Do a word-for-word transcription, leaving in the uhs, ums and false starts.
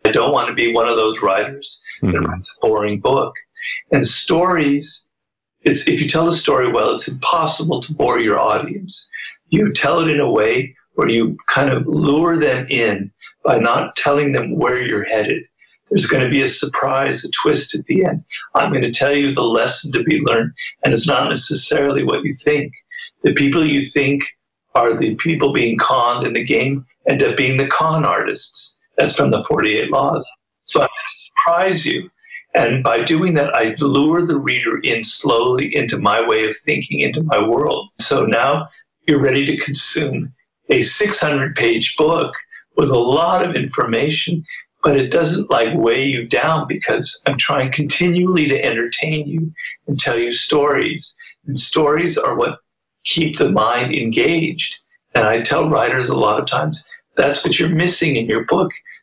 I don't want to be one of those writers that mm-hmm. writes a boring book. And stories, it's, if you tell a story well, it's impossible to bore your audience. You tell it in a way where you kind of lure them in by not telling them where you're headed. There's going to be a surprise, a twist at the end. I'm going to tell you the lesson to be learned, and it's not necessarily what you think. The people you think are the people being conned in the game end up being the con artists. That's from the forty-eight Laws. So I'm going to surprise you. And by doing that, I lure the reader in slowly into my way of thinking, into my world. So now you're ready to consume a six hundred page book with a lot of information, but it doesn't like weigh you down because I'm trying continually to entertain you and tell you stories. And stories are what keep the mind engaged. And I tell writers a lot of times, that's what you're missing in your book.